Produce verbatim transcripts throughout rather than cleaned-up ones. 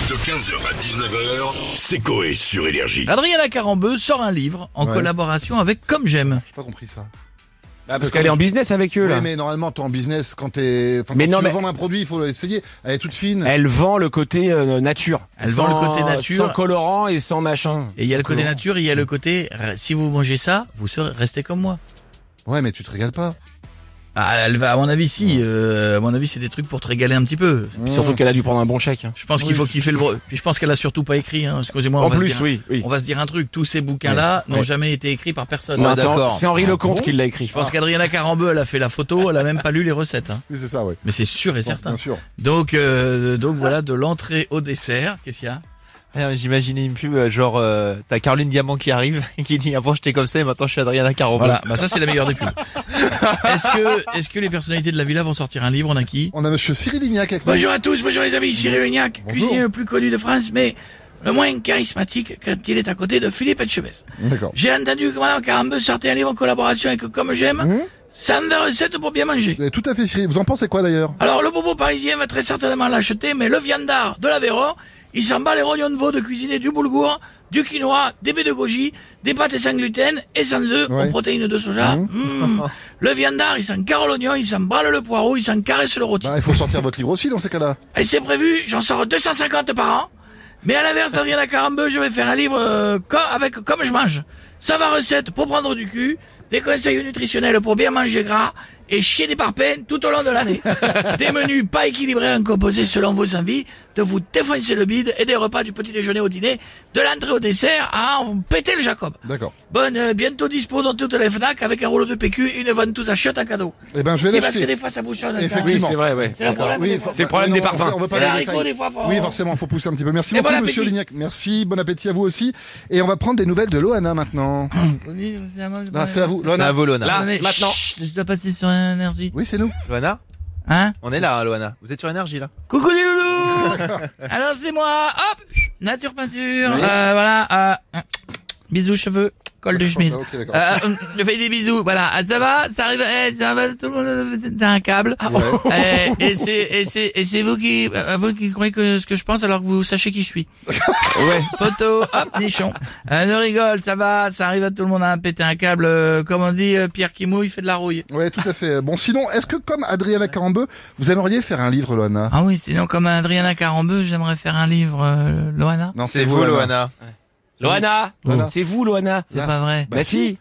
De quinze heures à dix-neuf heures, c'est Coé sur Énergie. Adriana Carambeu sort un livre en Ouais. collaboration avec Comme J'aime. J'ai pas compris ça. Ah, parce qu'elle est en business avec eux, Oui, là. mais normalement, t'es en business quand t'es. Enfin, Mais quand non, tu mais- veux vendre un produit, il faut l'essayer. Elle est toute fine. Elle vend le côté euh, nature. Elle Sans- vend le côté nature. Sans colorant et sans machin. Et il y a le côté Comment nature, et il y a le côté, euh, si vous mangez ça, vous serez resté comme moi. Ouais, mais tu te régales pas. Ah, elle va, à mon avis, si. Euh, à mon avis, c'est des trucs pour te régaler un petit peu. Puis surtout qu'elle a dû prendre un bon chèque. hein. Je pense qu'il Oui. faut kiffer le. bro- Puis je pense qu'elle a surtout pas écrit. Hein. Excusez-moi. on En va se plus, dire- oui, oui. On va se dire un truc. Tous ces bouquins-là Ouais. n'ont Ouais. jamais été écrits par personne. Non, Ouais, c'est d'accord. Hen- c'est Henri Lecomte bon qui l'a écrit. Je pense qu'Adriana Carambeu, elle a fait la photo, elle a même pas lu les recettes. Hein. Oui, c'est ça, ouais. Mais c'est sûr et Bon, certain. Bien sûr. Donc, euh, donc voilà, de l'entrée au dessert. Qu'est-ce qu'il y a? Rien, J'imaginais une pub, euh, genre, euh, t'as Caroline Diamant qui arrive et qui dit, avant j'étais comme ça et maintenant je suis Adriana Carambeu. Voilà, bah ça c'est la meilleure des pubs. Est-ce que, est-ce que les personnalités de la villa vont sortir un livre? On a qui? On a monsieur Cyril Lignac avec nous. Bonjour à tous, bonjour les amis, Cyril Lignac, Bonjour. cuisinier le plus connu de France, mais le moins charismatique quand il est à côté de Philippe Etchebest. D'accord. J'ai entendu que Madame Carambeu sortait un livre en collaboration avec Comme J'aime, Mmh. cent vingt recettes pour bien manger. Eh, Tout à fait, Cyril. Vous en pensez quoi d'ailleurs? Alors le bobo parisien va très certainement l'acheter, mais le viandard de l'Aveyron, il s'en bat les rognons de veau de cuisiner du boulgour, du quinoa, des baies de goji, des pâtes sans gluten et sans œufs Ouais. aux protéines de soja. Mmh. Le viandard, il s'en carole l'oignon, il s'en brale le poireau, il s'en caresse le rôti. Bah, il faut sortir votre livre aussi dans ces cas-là. Et c'est prévu, j'en sors deux cent cinquante par an. Mais à l'inverse d'Adriana Carambeu, je vais faire un livre euh, co- avec Comme je mange. Ça va recette pour prendre du cul, des conseils nutritionnels pour bien manger gras et chier des parpaings tout au long de l'année. Des menus pas équilibrés en composés selon vos envies, de vous défoncer le bide et des repas du petit déjeuner au dîner, de l'entrée au dessert à en péter le Jacob. D'accord. Bonne, euh, bientôt dispo dans toutes les Fnac avec un rouleau de P Q et une ventouse à chiottes en cadeau. Eh ben, je vais C'est parce que l'acheter. des fois ça bouchonne. Oui, Effectivement. c'est vrai, ouais. C'est le problème. Oui, des faut- fois. C'est le problème oui, des non, on parfums. sait- on veut pas C'est les l'haricot, détails. des fois, faut- Oui, forcément, faut pousser un petit peu. Merci Et beaucoup, bon monsieur appétit. Lignac. Merci, bon appétit à vous aussi. Et on va prendre des nouvelles de Loana maintenant. Ah, c'est à vous, C'est à Loana. vous, Loana. Là, Attendez, maintenant. chut, je dois passer sur énergie. Oui, c'est nous. Loana, Hein? on est là, hein, Loana. Vous êtes sur énergie, là. Coucou les loulous. Alors c'est moi. Hop. Nature peinture. Euh, voilà. Euh, bisous cheveux. Col de chemise. Ah, ok, d'accord. Euh, je fais des bisous. Voilà. Ah, ça va? Ça arrive. Eh, ça va? Tout le monde. C'est un câble. Ouais. Eh, et c'est et c'est et c'est vous qui euh, vous qui croyez que ce que je pense alors que vous sachez qui je suis. Ouais. Photo, hop, nichon. Euh, ne rigole, ça va, ça arrive à tout le monde à péter un câble. Euh, comme on dit, euh, Pierre qui mouille fait de la rouille. Ouais, tout à fait. Bon, sinon, est-ce que comme Adriana Carambeu, vous aimeriez faire un livre, Loana? Ah oui, sinon comme Adriana Carambeu, j'aimerais faire un livre, euh, Loana. Non, C'est vous, Loana. Loana, Loana. c'est vous, Loana. C'est Là. pas vrai. Bah si.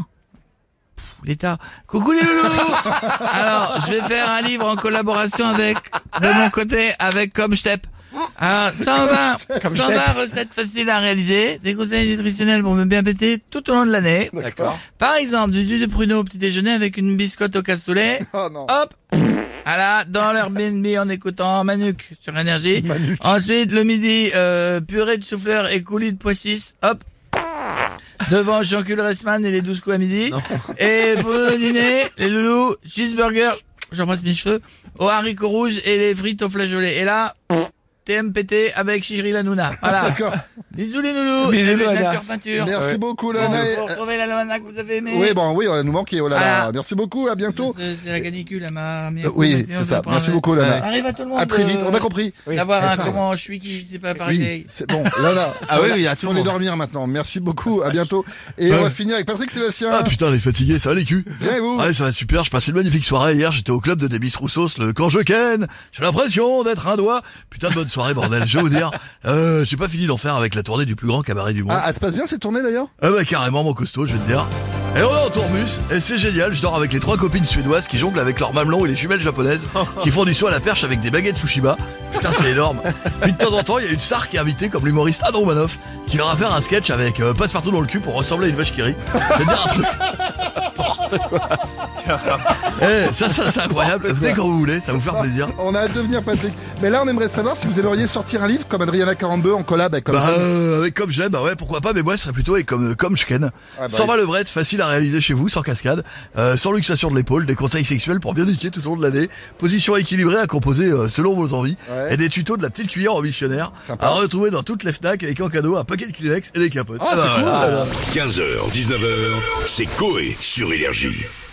L'État. Coucou les loulous. Alors, je vais faire un livre en collaboration avec, de mon côté, avec Comme je t'aime. Alors, cent vingt, Comme je cent vingt recettes faciles à réaliser, des conseils nutritionnels pour me bien péter tout au long de l'année. D'accord. Par exemple, du jus de pruneau au petit déjeuner avec une biscotte au cassoulet. Oh non. Hop. Voilà, dans l'Airbnb en écoutant Manuk sur Énergie. Manuk. Ensuite, le midi, euh, purée de chou-fleur et coulis de pois chiches. Hop. Devant Jean-Claude Ressman et les douze coups à midi. Et pour le dîner, les loulous, cheeseburger, j'embrasse mes cheveux, aux haricots rouges et les frites au flageolet. Et là, T M P T avec Cyril Hanouna. Voilà. D'accord. Bisous les loulous. Bisous, Et avec Loana. Nature Peinture. Merci Ouais. beaucoup, Bon, Loana. vous retrouvez la Loana que vous avez aimée. Oui, bon, oui, on va nous manquer, oh là là. Voilà. Merci beaucoup, à bientôt. C'est c'est la canicule, elle m'a mis un Euh, coup de Oui, pied, c'est on ça. va prendre Merci un- beaucoup, Loana. Arrive à tout le monde. À très vite, euh, on a compris. D'avoir un D'accord. comment je suis qui c'est pas Oui, pareil. c'est bon. Loana. Ah oui, oui, à tout faut le aller monde. dormir maintenant. Merci beaucoup, à bientôt. Et on va finir avec Patrick Sébastien. Ah putain, les fatigués, ça va les culs? Bien et vous? Ouais, ça va super, je passais une magnifique soirée hier, j'étais au club de Demis Roussos, le Quand je ken. J'ai l'impression d'être un doigt. Putain de bonne soirée, bordel, je vais vous dire. Euh, j'ai pas fini d'en faire avec la tournée du plus grand cabaret du monde. Ah, elle se passe bien cette tournée d'ailleurs? Ah bah carrément mon costaud, je vais te dire. Et on est en tourbus, et c'est génial, je dors avec les trois copines suédoises qui jonglent avec leurs mamelons et les jumelles japonaises, qui font du saut à la perche avec des baguettes Tsushima. Putain, c'est énorme. Puis de temps en temps, il y a une star qui est invitée comme l'humoriste Anne Romanoff, qui leur a fait un sketch avec euh, passe-partout dans le cul pour ressembler à une vache qui rit. Je vais te dire un truc. Eh, ça, ça, c'est incroyable. Venez quand vous voulez, ça va vous faire plaisir. On a hâte de venir, Patrick. Mais là, on aimerait savoir si vous aimeriez sortir un livre comme Adriana Carambeu en collab avec comme Bah, ça. euh, avec comme je l'aime, bah ouais, pourquoi pas, mais moi, ce serait plutôt avec comme, comme je ken. Ah bah sans oui. levrette, facile à réaliser chez vous, sans cascade, euh, sans luxation de l'épaule, des conseils sexuels pour bien niquer tout au long de l'année, position équilibrée à composer euh, selon vos envies, Ouais. et des tutos de la petite cuillère au missionnaire, Sympa. à retrouver dans toutes les Fnac avec en cadeau un paquet de Kleenex et des capotes. Ah, c'est bah, cool. voilà. quinze heures, dix-neuf heures, c'est Coé sur Énergie.